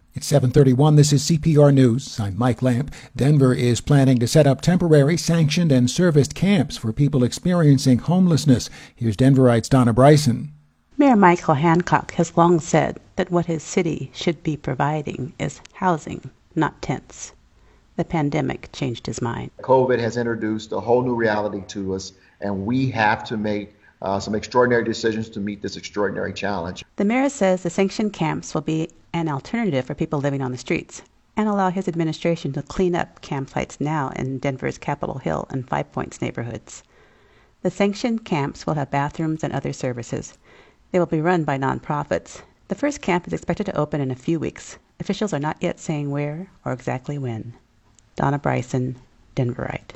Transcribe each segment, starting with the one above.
It's 7:31. This is CPR News. I'm Mike Lamp. Denver is planning to set up temporary, sanctioned, and serviced camps for people experiencing homelessness. Here's Denverite's Donna Bryson. Mayor Michael Hancock has long said that what his city should be providing is housing, not tents. The pandemic changed his mind. COVID has introduced a whole new reality to us, and we have to make some extraordinary decisions to meet this extraordinary challenge. The mayor says the sanctioned camps will be an alternative for people living on the streets and allow his administration to clean up campsites now in Denver's Capitol Hill and Five Points neighborhoods. The sanctioned camps will have bathrooms and other services. They will be run by nonprofits. The first camp is expected to open in a few weeks. Officials are not yet saying where or exactly when. Donna Bryson, Denverite.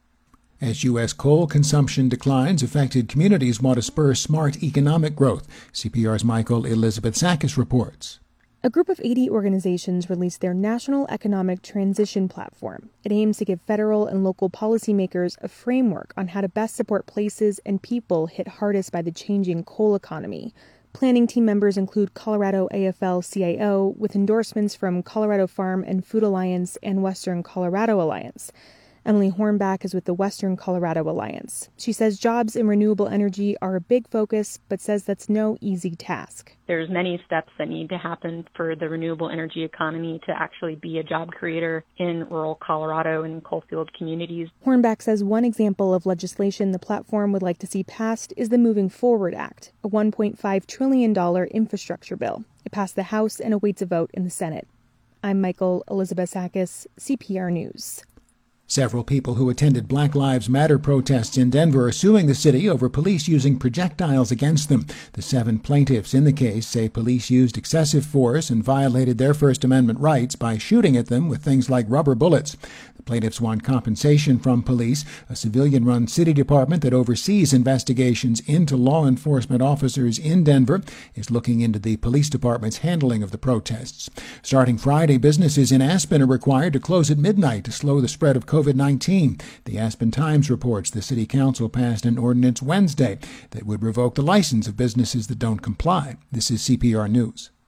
As U.S. coal consumption declines, affected communities want to spur smart economic growth. CPR's Michael Elizabeth-Sakis reports. A group of 80 organizations released their National Economic Transition Platform. It aims to give federal and local policymakers a framework on how to best support places and people hit hardest by the changing coal economy. Planning team members include Colorado AFL-CIO, with endorsements from Colorado Farm and Food Alliance and Western Colorado Alliance. Emily Hornback is with the Western Colorado Alliance. She says jobs in renewable energy are a big focus, but says that's no easy task. There's many steps that need to happen for the renewable energy economy to actually be a job creator in rural Colorado and coalfield communities. Hornback says one example of legislation the platform would like to see passed is the Moving Forward Act, a $1.5 trillion infrastructure bill. It passed the House and awaits a vote in the Senate. I'm Michael Elizabeth-Sakis, CPR News. Several people who attended Black Lives Matter protests in Denver are suing the city over police using projectiles against them. The 7 plaintiffs in the case say police used excessive force and violated their First Amendment rights by shooting at them with things like rubber bullets. The plaintiffs want compensation from police, a civilian-run city department that oversees investigations into law enforcement officers in Denver is looking into the police department's handling of the protests. Starting Friday, businesses in Aspen are required to close at midnight to slow the spread of COVID-19. The Aspen Times reports the city council passed an ordinance Wednesday that would revoke the license of businesses that don't comply. This is CPR News.